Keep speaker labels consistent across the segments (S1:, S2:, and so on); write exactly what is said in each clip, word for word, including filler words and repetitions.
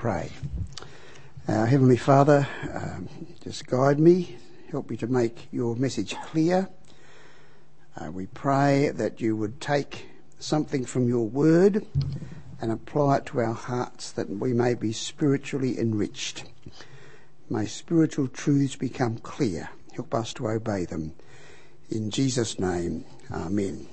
S1: pray. Our Heavenly Father, um, just guide me, help me to make your message clear. Uh, we pray that you would take something from your word and apply it to our hearts, that we may be spiritually enriched. May spiritual truths become clear. Help us to obey them. In Jesus' name, amen.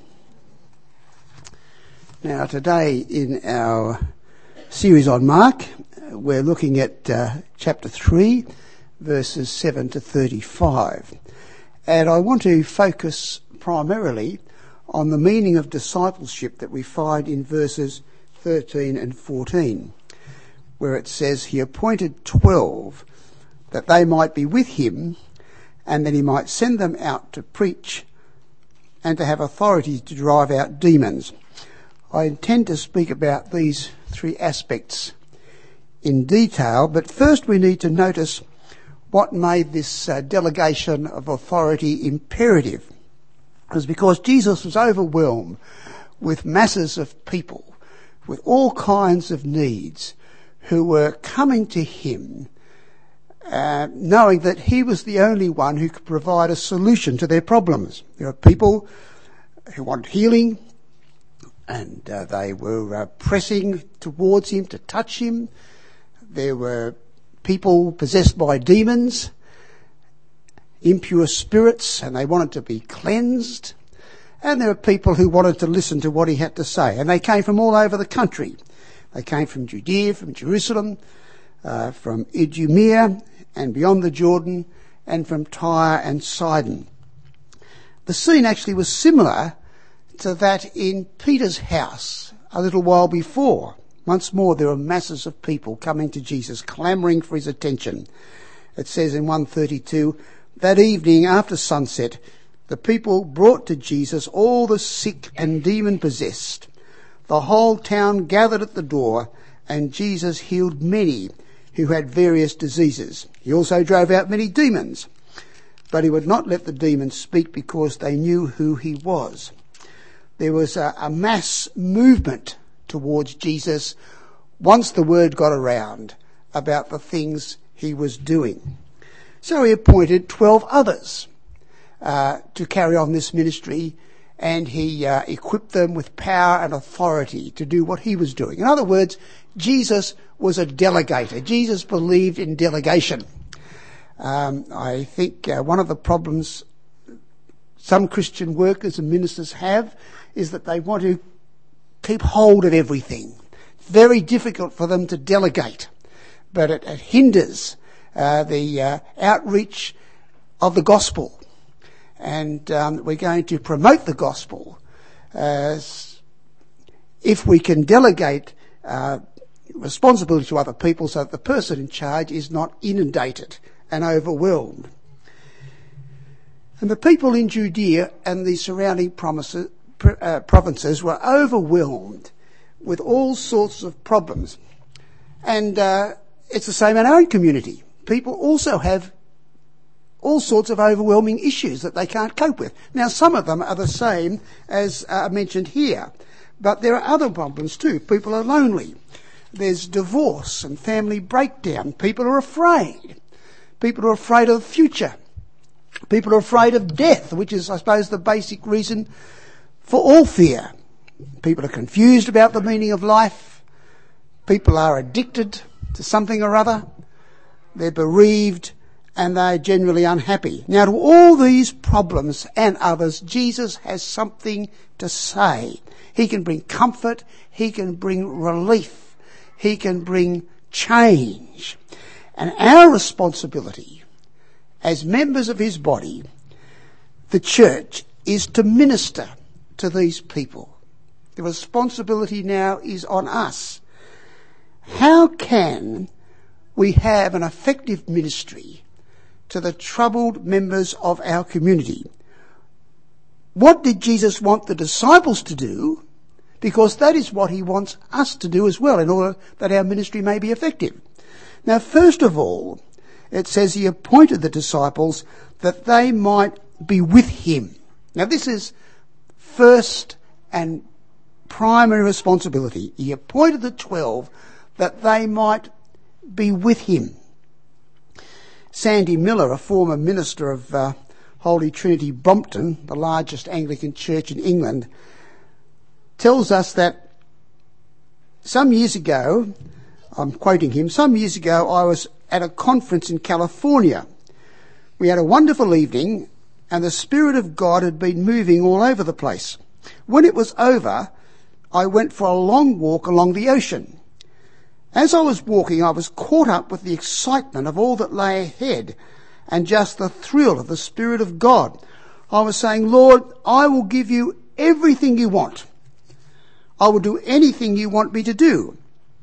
S1: Now today in our series on Mark, we're looking at uh, chapter three, verses seven to thirty-five. And I want to focus primarily on the meaning of discipleship that we find in verses thirteen and fourteen, where it says, he appointed twelve that they might be with him, and that he might send them out to preach and to have authority to drive out demons. I intend to speak about these three aspects in detail, but first we need to notice what made this uh, delegation of authority imperative. It was because Jesus was overwhelmed with masses of people with all kinds of needs who were coming to him, uh, knowing that he was the only one who could provide a solution to their problems. There are people who want healing, and uh, they were uh, pressing towards him to touch him. There were people possessed by demons, impure spirits, and they wanted to be cleansed. And there were people who wanted to listen to what he had to say. And they came from all over the country. They came from Judea, from Jerusalem, uh, from Idumea and beyond the Jordan, and from Tyre and Sidon. The scene actually was similar to that in Peter's house a little while before. Once more, there were masses of people coming to Jesus, clamouring for his attention. It says in one thirty-two, that evening after sunset, the people brought to Jesus all the sick and demon-possessed. The whole town gathered at the door, and Jesus healed many who had various diseases. He also drove out many demons, but he would not let the demons speak because they knew who he was. There was a, a mass movement towards Jesus once the word got around about the things he was doing. So he appointed twelve others uh, to carry on this ministry, and he uh, equipped them with power and authority to do what he was doing. In other words, Jesus was a delegator. Jesus believed in delegation. Um, I think uh, one of the problems some Christian workers and ministers have is that they want to keep hold of everything. It's very difficult for them to delegate, but it, it hinders uh, the uh, outreach of the gospel. And um, we're going to promote the gospel uh, if we can delegate uh, responsibility to other people so that the person in charge is not inundated and overwhelmed. And the people in Judea and the surrounding promises, uh, provinces were overwhelmed with all sorts of problems. And uh, it's the same in our own community. People also have all sorts of overwhelming issues that they can't cope with. Now, some of them are the same as uh, mentioned here, but there are other problems too. People are lonely. There's divorce and family breakdown. People are afraid. People are afraid of the future. People are afraid of death, which is, I suppose, the basic reason for all fear. People are confused about the meaning of life. People are addicted to something or other. They're bereaved, and they're generally unhappy. Now, to all these problems and others, Jesus has something to say. He can bring comfort. He can bring relief. He can bring change. And our responsibility as members of his body, the church, is to minister to these people. The responsibility now is on us. How can we have an effective ministry to the troubled members of our community? What did Jesus want the disciples to do? Because that is what he wants us to do as well, in order that our ministry may be effective. Now, first of all, it says he appointed the disciples that they might be with him. Now, this is first and primary responsibility. He appointed the twelve that they might be with him. Sandy Miller, a former minister of uh, Holy Trinity Brompton, the largest Anglican church in England, tells us that some years ago, I'm quoting him, some years ago I was at a conference in California. We had a wonderful evening and the Spirit of God had been moving all over the place. When it was over, I went for a long walk along the ocean. As I was walking, I was caught up with the excitement of all that lay ahead and just the thrill of the Spirit of God. I was saying, Lord, I will give you everything you want. I will do anything you want me to do.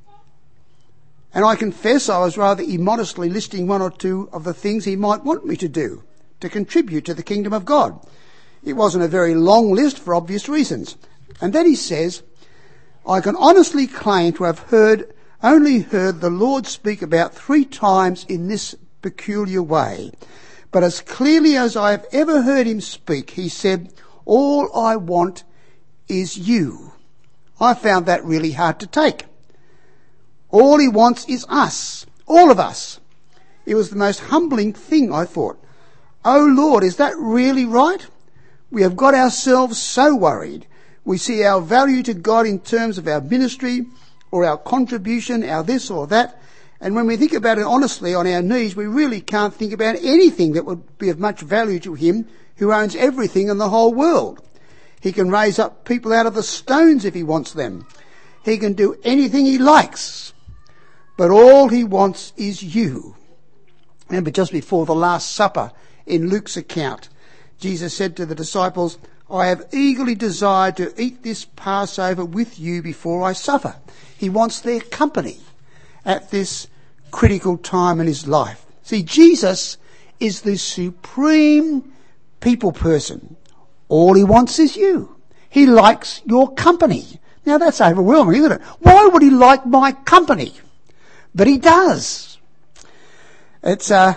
S1: And I confess I was rather immodestly listing one or two of the things he might want me to do to contribute to the kingdom of God. It wasn't a very long list for obvious reasons. And then he says, I can honestly claim to have heard only heard the Lord speak about three times in this peculiar way. But as clearly as I have ever heard him speak, he said, all I want is you. I found that really hard to take. All he wants is us, all of us. It was the most humbling thing, I thought. Oh Lord, is that really right? We have got ourselves so worried. We see our value to God in terms of our ministry, or our contribution, our this or that. And when we think about it honestly on our knees, we really can't think about anything that would be of much value to him who owns everything in the whole world. He can raise up people out of the stones if he wants them. He can do anything he likes. But all he wants is you. Remember, just before the Last Supper in Luke's account, Jesus said to the disciples, I have eagerly desired to eat this Passover with you before I suffer. He wants their company at this critical time in his life. See, Jesus is the supreme people person. All he wants is you. He likes your company. Now that's overwhelming, isn't it? Why would he like my company? But he does. It's uh,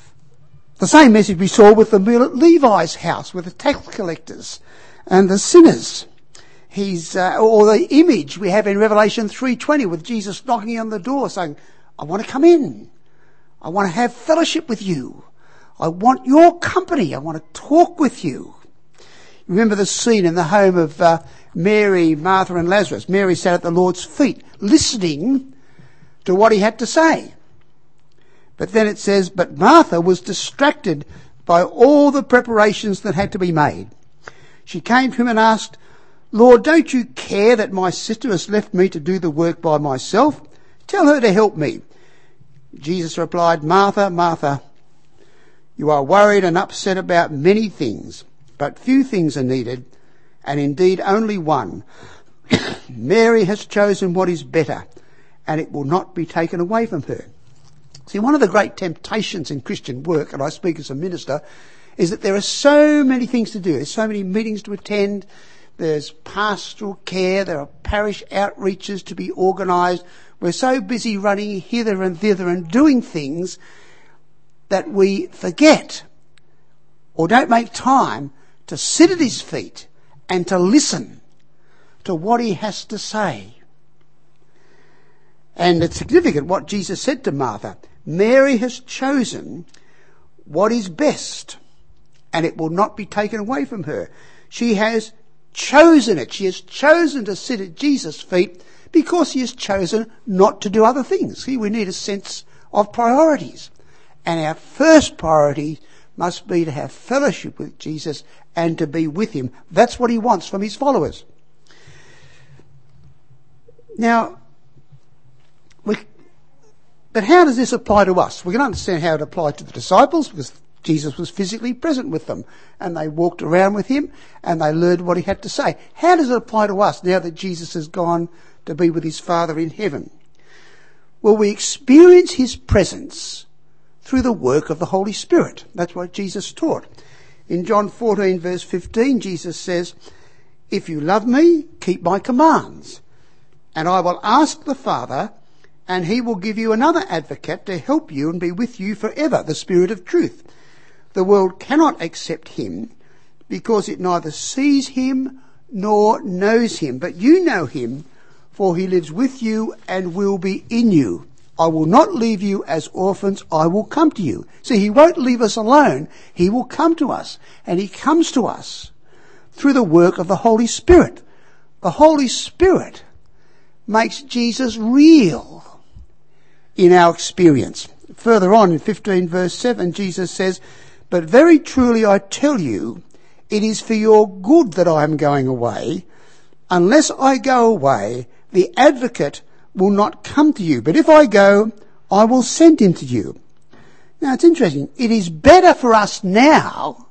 S1: the same message we saw with the meal at Levi's house, with the tax collectors and the sinners. He's, uh, or the image we have in Revelation three twenty with Jesus knocking on the door saying, I want to come in. I want to have fellowship with you. I want your company. I want to talk with you. Remember the scene in the home of uh, Mary, Martha and Lazarus. Mary sat at the Lord's feet listening to what he had to say. But then it says, but Martha was distracted by all the preparations that had to be made. She came to him and asked, Lord, don't you care that my sister has left me to do the work by myself? Tell her to help me. Jesus replied, Martha, Martha, you are worried and upset about many things, but few things are needed, and indeed only one. Mary has chosen what is better, and it will not be taken away from her. See, one of the great temptations in Christian work, and I speak as a minister, is that there are so many things to do. There's so many meetings to attend. There's pastoral care. There are parish outreaches to be organised. We're so busy running hither and thither and doing things that we forget or don't make time to sit at his feet and to listen to what he has to say. And it's significant what Jesus said to Martha. Mary has chosen what is best, and it will not be taken away from her. She has chosen it. She has chosen to sit at Jesus' feet because she has chosen not to do other things. See, we need a sense of priorities. And our first priority must be to have fellowship with Jesus and to be with him. That's what he wants from his followers. Now, we, but how does this apply to us? We can understand how it applied to the disciples because Jesus was physically present with them and they walked around with him and they learned what he had to say. How does it apply to us now that Jesus has gone to be with his Father in heaven? Well, we experience his presence through the work of the Holy Spirit. That's what Jesus taught. In John fourteen verse fifteen, Jesus says, if you love me, keep my commands, and I will ask the Father, and he will give you another advocate to help you and be with you forever, the Spirit of truth. The world cannot accept him because it neither sees him nor knows him. But you know him, for he lives with you and will be in you. I will not leave you as orphans, I will come to you. See, he won't leave us alone. He will come to us. And he comes to us through the work of the Holy Spirit. The Holy Spirit makes Jesus real in our experience. Further on in fifteen verse seven, Jesus says, but very truly I tell you, it is for your good that I am going away. Unless I go away, the advocate will not come to you. But if I go, I will send him to you. Now it's interesting. It is better for us now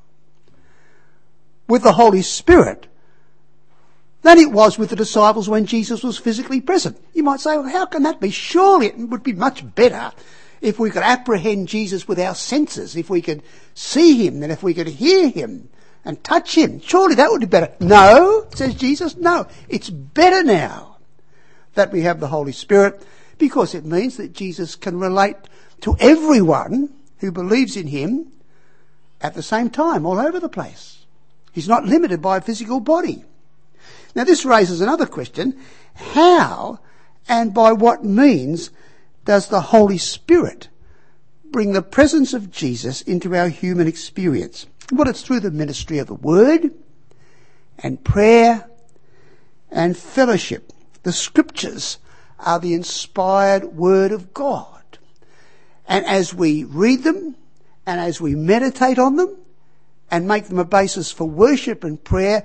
S1: with the Holy Spirit than it was with the disciples when Jesus was physically present. You might say, well, how can that be? Surely it would be much better if we could apprehend Jesus with our senses, if we could see him, and if we could hear him and touch him. Surely that would be better. No, says Jesus, no. It's better now that we have the Holy Spirit, because it means that Jesus can relate to everyone who believes in him at the same time, all over the place. He's not limited by a physical body. Now this raises another question. How and by what means does the Holy Spirit bring the presence of Jesus into our human experience? Well, it's through the ministry of the Word and prayer and fellowship. The Scriptures are the inspired Word of God. And as we read them and as we meditate on them and make them a basis for worship and prayer,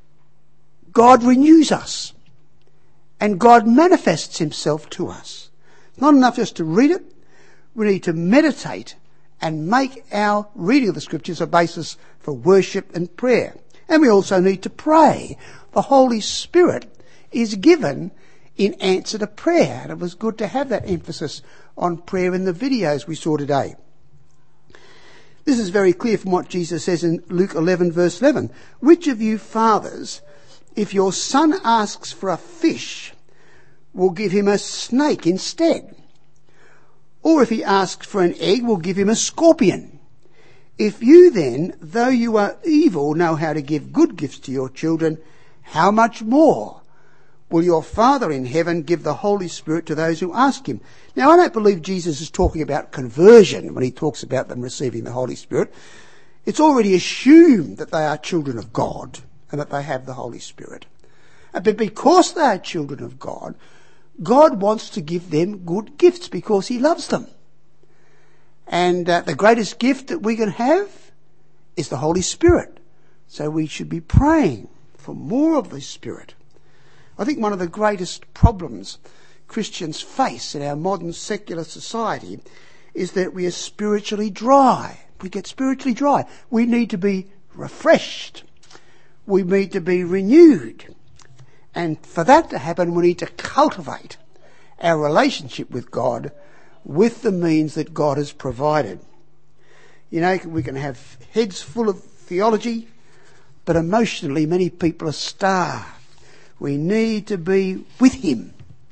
S1: God renews us and God manifests himself to us. It's not enough just to read it. We need to meditate and make our reading of the Scriptures a basis for worship and prayer. And we also need to pray. The Holy Spirit is given in answer to prayer. And it was good to have that emphasis on prayer in the videos we saw today. This is very clear from what Jesus says in Luke eleven verse eleven. Which of you fathers, if your son asks for a fish, will give him a snake instead? Or if he asks for an egg, will give him a scorpion? If you then, though you are evil, know how to give good gifts to your children, how much more will your Father in heaven give the Holy Spirit to those who ask him? Now, I don't believe Jesus is talking about conversion when he talks about them receiving the Holy Spirit. It's already assumed that they are children of God and that they have the Holy Spirit. But because they are children of God, God wants to give them good gifts because he loves them. And uh, the greatest gift that we can have is the Holy Spirit. So we should be praying for more of the Spirit. I think one of the greatest problems Christians face in our modern secular society is that we are spiritually dry. We get spiritually dry. We need to be refreshed. We need to be renewed. And for that to happen, we need to cultivate our relationship with God with the means that God has provided. You know, we can have heads full of theology, but emotionally many people are starved. We need to be with him.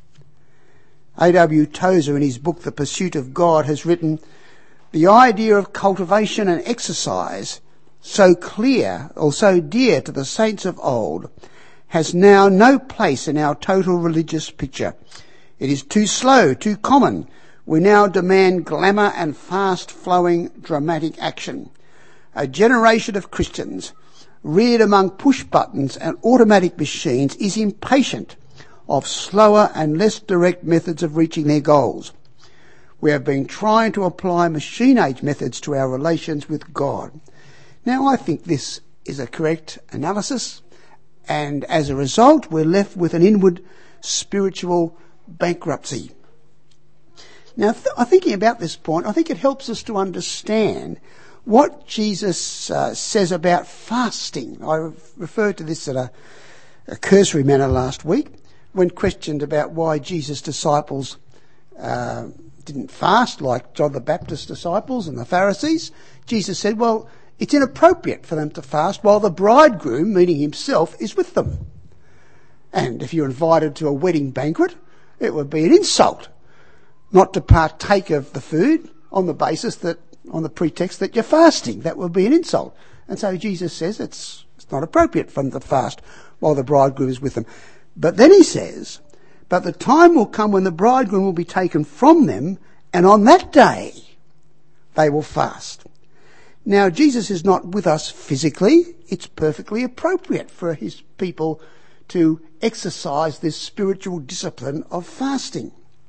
S1: A W Tozer in his book The Pursuit of God has written, the idea of cultivation and exercise, so clear or so dear to the saints of old, has now no place in our total religious picture. It is too slow, too common. We now demand glamour and fast-flowing dramatic action. A generation of Christians reared among push buttons and automatic machines is impatient of slower and less direct methods of reaching their goals. We have been trying to apply machine-age methods to our relations with God. Now, I think this is a correct analysis, and as a result, we're left with an inward spiritual bankruptcy. Now, th- I'm thinking about this point, I think it helps us to understand what Jesus uh, says about fasting. I re- referred to this in a, a cursory manner last week when questioned about why Jesus' disciples uh, didn't fast like John the Baptist's disciples and the Pharisees. Jesus said, well, it's inappropriate for them to fast while the bridegroom, meaning himself, is with them. And if you're invited to a wedding banquet, it would be an insult not to partake of the food on the basis that, on the pretext that you're fasting. That would be an insult. And so Jesus says it's, it's not appropriate for them to fast while the bridegroom is with them. But then he says, But the time will come when the bridegroom will be taken from them, and on that day they will fast. Now, Jesus is not with us physically. It's perfectly appropriate for his people to exercise this spiritual discipline of fasting.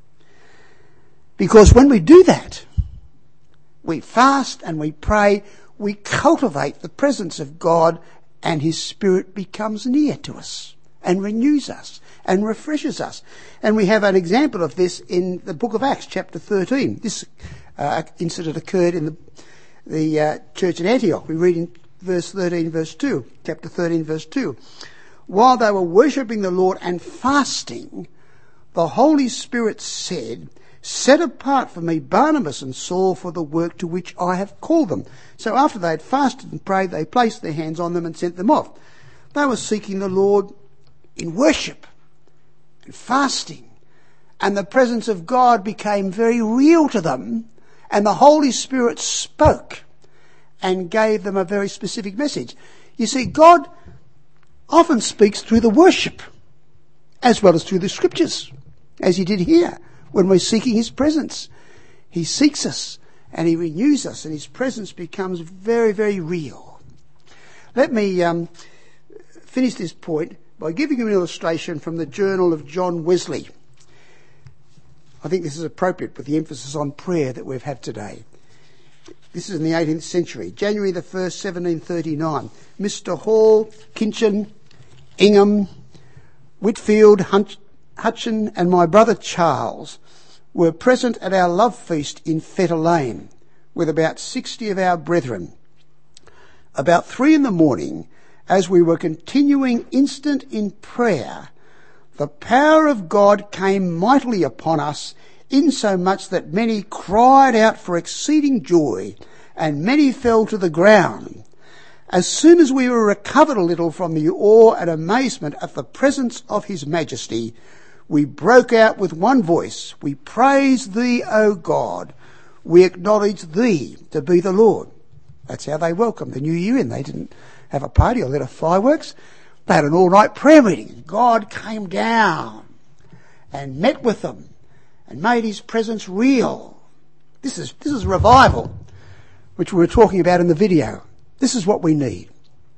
S1: Because when we do that, we fast and we pray, we cultivate the presence of God, and his Spirit becomes near to us and renews us and refreshes us. And we have an example of this in the book of Acts, chapter thirteen. This uh, incident occurred in the, the uh, church at Antioch. We read in verse thirteen, verse two, chapter thirteen, verse two. While they were worshipping the Lord and fasting, the Holy Spirit said, "Set apart for me Barnabas and Saul for the work to which I have called them." So after they had fasted and prayed, they placed their hands on them and sent them off. They were seeking the Lord in worship and fasting, and the presence of God became very real to them, and the Holy Spirit spoke and gave them a very specific message. You see, God often speaks through the worship as well as through the scriptures, as he did here when we're seeking his presence. He seeks us and he renews us, and his presence becomes very, very real. Let me um, finish this point by giving you an illustration from the journal of John Wesley. I think this is appropriate with the emphasis on prayer that we've had today. This is in the eighteenth century, January the first, seventeen thirty-nine. Mister Hall, Kinchin, Ingham, Whitfield, Hunch, Hutchin and my brother Charles were present at our love feast in Fetter Lane with about sixty of our brethren. About three in the morning, as we were continuing instant in prayer, the power of God came mightily upon us, insomuch that many cried out for exceeding joy, and many fell to the ground. As soon as we were recovered a little from the awe and amazement at the presence of his majesty, we broke out with one voice, "We praise thee, O God. We acknowledge thee to be the Lord." That's how they welcomed the new year in. They didn't have a party or lit off fireworks. They had an all-night prayer meeting. God came down and met with them and made his presence real. This is, this is revival, which we were talking about in the video. This is what we need.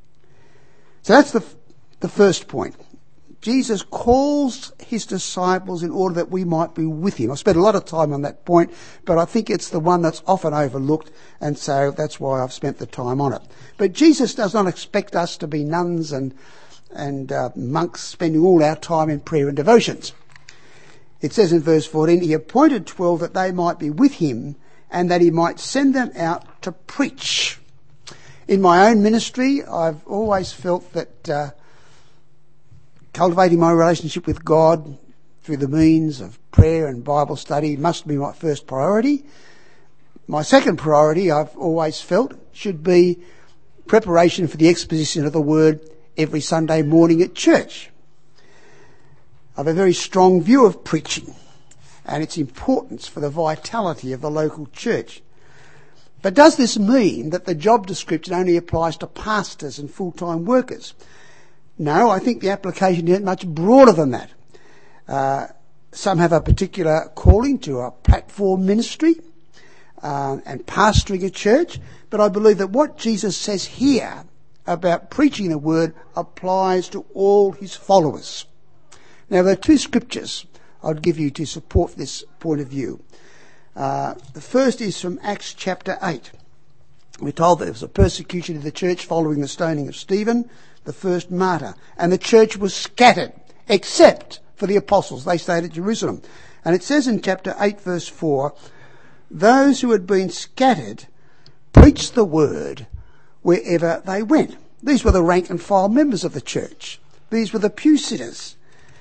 S1: So that's the, the first point. Jesus calls his disciples in order that we might be with him. I spent a lot of time on that point, but I think it's the one that's often overlooked, and so that's why I've spent the time on it. But Jesus does not expect us to be nuns and, and uh, monks spending all our time in prayer and devotions. It says in verse fourteen, he appointed twelve that they might be with him and that he might send them out to preach. In my own ministry, I've always felt that uh, cultivating my relationship with God through the means of prayer and Bible study must be my first priority. My second priority, I've always felt, should be preparation for the exposition of the Word every Sunday morning at church. I have a very strong view of preaching and its importance for the vitality of the local church. But does this mean that the job description only applies to pastors and full-time workers? No, I think the application is much broader than that. Uh, some have a particular calling to a platform ministry uh, and pastoring a church, but I believe that what Jesus says here about preaching the word applies to all his followers. Now, there are two scriptures I'd give you to support this point of view. Uh, the first is from Acts chapter eight. We're told that there was a persecution of the church following the stoning of Stephen, the first martyr, and the church was scattered, except for the apostles. They stayed at Jerusalem. And it says in chapter eight, verse four, those who had been scattered preached the word wherever they went. These were the rank and file members of the church. These were the pew sitters.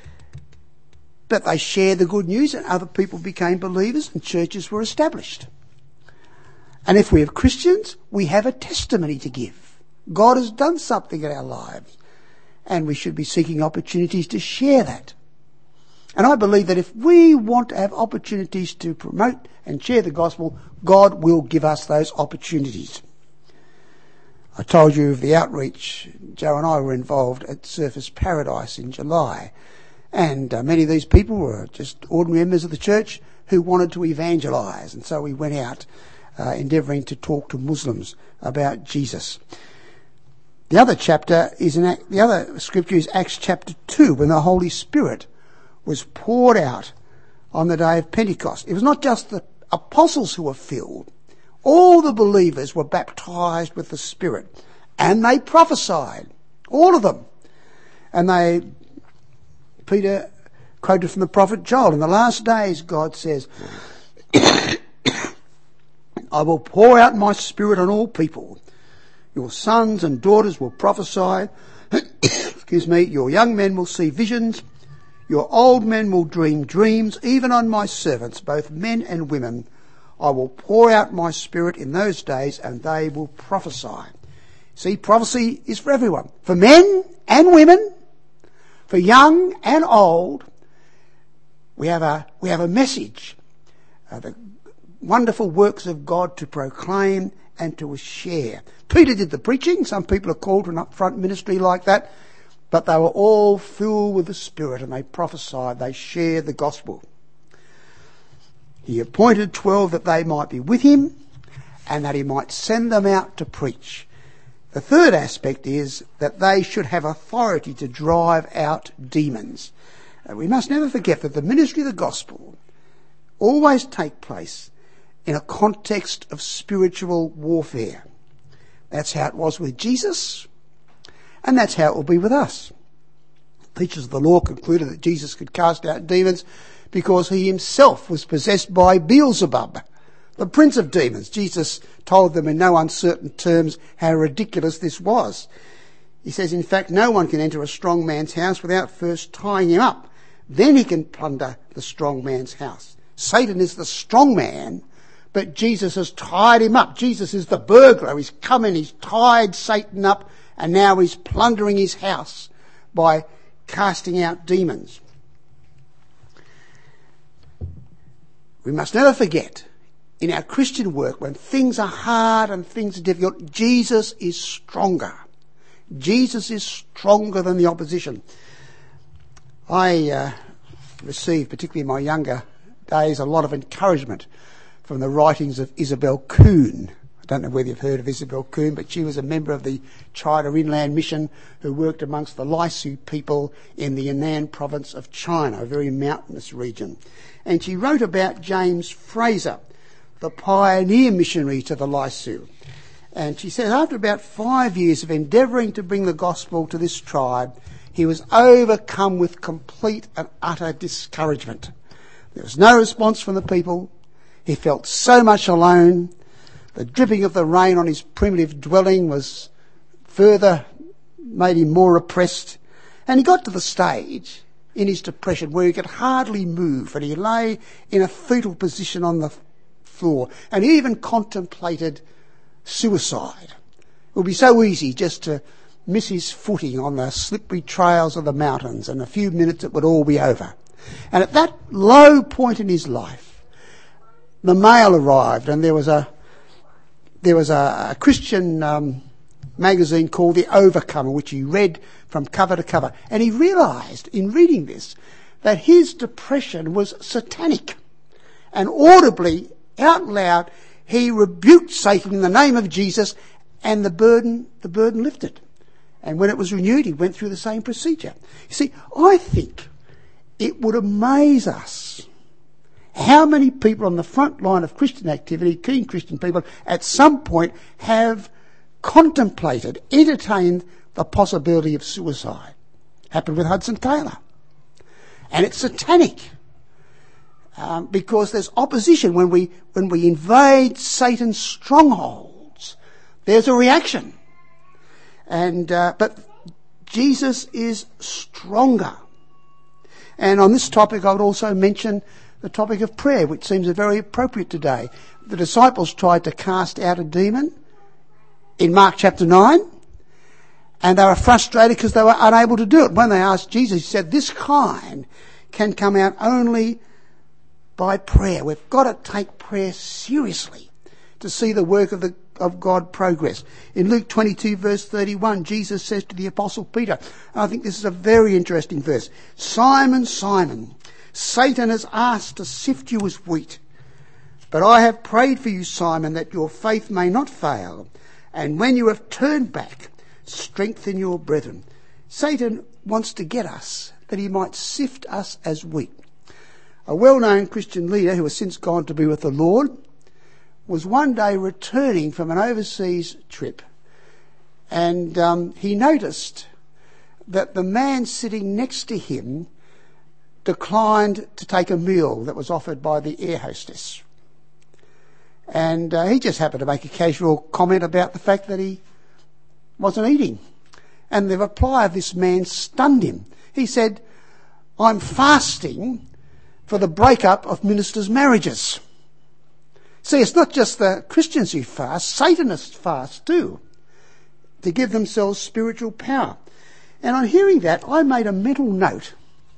S1: But they shared the good news, and other people became believers, and churches were established. And if we are Christians, we have a testimony to give. God has done something in our lives, and we should be seeking opportunities to share that. And I believe that if we want to have opportunities to promote and share the gospel, God will give us those opportunities. I told you of the outreach. Joe and I were involved at Surfers Paradise in July. And uh, many of these people were just ordinary members of the church who wanted to evangelise. And so we went out uh, endeavouring to talk to Muslims about Jesus. The other chapter is in, the other scripture is Acts chapter two, when the Holy Spirit was poured out on the day of Pentecost. It was not just the apostles who were filled. All the believers were baptised with the Spirit, and they prophesied, all of them. And they, Peter quoted from the prophet Joel, in the last days, God says, I will pour out my Spirit on all people. Your sons and daughters will prophesy. Excuse me. Your young men will see visions. Your old men will dream dreams. Even on my servants, both men and women, I will pour out my Spirit in those days, and they will prophesy. See, prophecy is for everyone. For men and women, for young and old. We have a, we have a message. Uh, the wonderful works of God to proclaim and to share. Peter did the preaching. Some people are called to an upfront ministry like that. But they were all filled with the Spirit, and they prophesied. They shared the gospel. He appointed twelve that they might be with him and that he might send them out to preach. The third aspect is that they should have authority to drive out demons. Uh, we must never forget that the ministry of the gospel always takes place in a context of spiritual warfare. That's how it was with Jesus, and that's how it will be with us. Teachers of the law concluded that Jesus could cast out demons because he himself was possessed by Beelzebub, the prince of demons. Jesus told them in no uncertain terms how ridiculous this was. He says, in fact, no one can enter a strong man's house without first tying him up. Then he can plunder the strong man's house. Satan is the strong man, but Jesus has tied him up. Jesus is the burglar. He's come in, he's tied Satan up, and now he's plundering his house by casting out demons. We must never forget, in our Christian work, when things are hard and things are difficult, Jesus is stronger. Jesus is stronger than the opposition. I uh, received, particularly in my younger days, a lot of encouragement from the writings of Isabel Kuhn. I don't know whether you've heard of Isabel Kuhn, but she was a member of the China Inland Mission who worked amongst the Lisu people in the Yunnan province of China, a very mountainous region. And she wrote about James Fraser, the pioneer missionary to the Lisu. And she said after about five years of endeavouring to bring the gospel to this tribe, he was overcome with complete and utter discouragement. There was no response from the people. He felt so much alone. The dripping of the rain on his primitive dwelling was further made him more oppressed. And he got to the stage in his depression where he could hardly move, and he lay in a fetal position on the floor, and he even contemplated suicide. It would be so easy just to miss his footing on the slippery trails of the mountains, and in a few minutes it would all be over. And at that low point in his life, the mail arrived, and there was a there was a, a Christian um, magazine called The Overcomer, which he read from cover to cover. And he realised, in reading this, that his depression was satanic. And audibly, out loud, he rebuked Satan in the name of Jesus, and the burden, the burden lifted. And when it was renewed, he went through the same procedure. You see, I think it would amaze us how many people on the front line of Christian activity, keen Christian people, at some point have contemplated, entertained the possibility of suicide. Happened with Hudson Taylor. And it's satanic. Um, because there's opposition. When we, when we invade Satan's strongholds, there's a reaction. And, uh, but Jesus is stronger. And on this topic, I would also mention the topic of prayer, which seems very appropriate today. The disciples tried to cast out a demon in Mark chapter nine, and they were frustrated because they were unable to do it. When they asked Jesus, he said, this kind can come out only by prayer. We've got to take prayer seriously to see the work of the of God progress. In Luke twenty-two verse thirty-one, Jesus says to the Apostle Peter, and I think this is a very interesting verse, Simon, Simon, Satan has asked to sift you as wheat, but I have prayed for you, Simon, that your faith may not fail, and when you have turned back, strengthen your brethren. Satan wants to get us, that he might sift us as wheat. A well-known Christian leader who has since gone to be with the Lord was one day returning from an overseas trip, and um, he noticed that the man sitting next to him declined to take a meal that was offered by the air hostess. And uh, he just happened to make a casual comment about the fact that he wasn't eating. And the reply of this man stunned him. He said, I'm fasting for the breakup of ministers' marriages. See, it's not just the Christians who fast, Satanists fast too, to give themselves spiritual power. And on hearing that, I made a mental note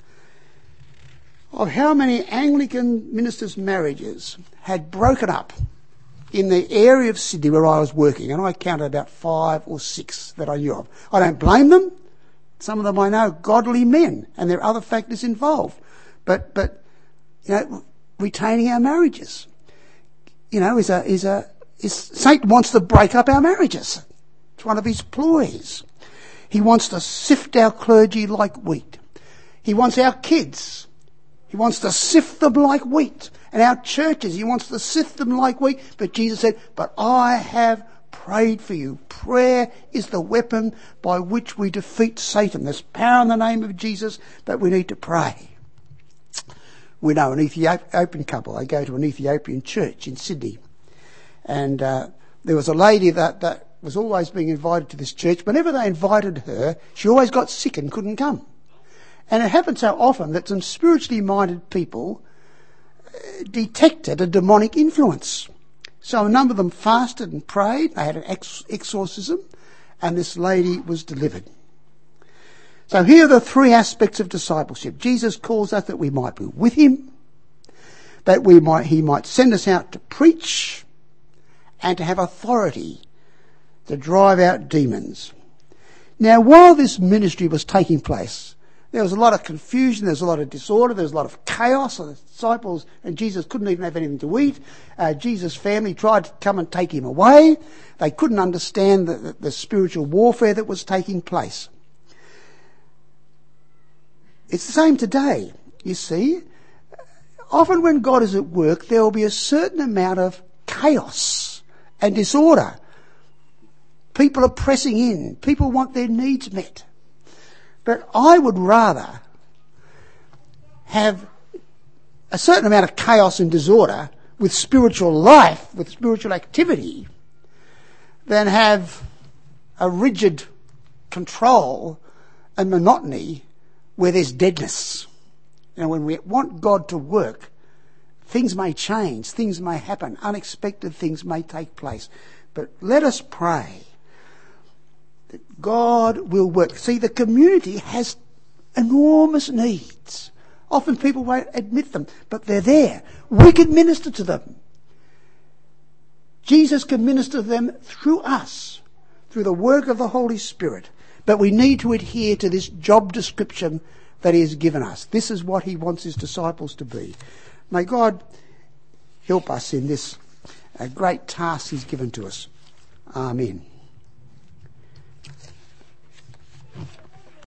S1: of how many Anglican ministers' marriages had broken up in the area of Sydney where I was working, and I counted about five or six that I knew of. I don't blame them. Some of them I know, godly men, and there are other factors involved. But, but you know, retaining our marriages, you know, is a is a is Satan wants to break up our marriages. It's one of his ploys. He wants to sift our clergy like wheat. He wants our kids. He wants to sift them like wheat. And our churches, he wants to sift them like wheat. But Jesus said, but I have prayed for you. Prayer is the weapon by which we defeat Satan. There's power in the name of Jesus, but we need to pray. We know an Ethiopian couple. They go to an Ethiopian church in Sydney. And uh, there was a lady that, that was always being invited to this church. Whenever they invited her, she always got sick and couldn't come. And it happened so often that some spiritually minded people detected a demonic influence. So a number of them fasted and prayed. They had an ex- exorcism, and this lady was delivered. So here are the three aspects of discipleship. Jesus calls us that we might be with him, that we might he might send us out to preach, and to have authority to drive out demons. Now, while this ministry was taking place, there was a lot of confusion, there was a lot of disorder, there was a lot of chaos. The disciples and Jesus couldn't even have anything to eat. Uh, Jesus' family tried to come and take him away. They couldn't understand the, the, the spiritual warfare that was taking place. It's the same today, you see. Often when God is at work, there will be a certain amount of chaos and disorder. People are pressing in. People want their needs met. But I would rather have a certain amount of chaos and disorder with spiritual life, with spiritual activity, than have a rigid control and monotony where there's deadness. You know, when we want God to work, things may change, things may happen, unexpected things may take place. But let us pray that God will work. See, the community has enormous needs. Often people won't admit them, but they're there. We can minister to them. Jesus can minister to them through us, through the work of the Holy Spirit. But we need to adhere to this job description that he has given us. This is what he wants his disciples to be. May God help us in this uh, great task he's given to us. Amen.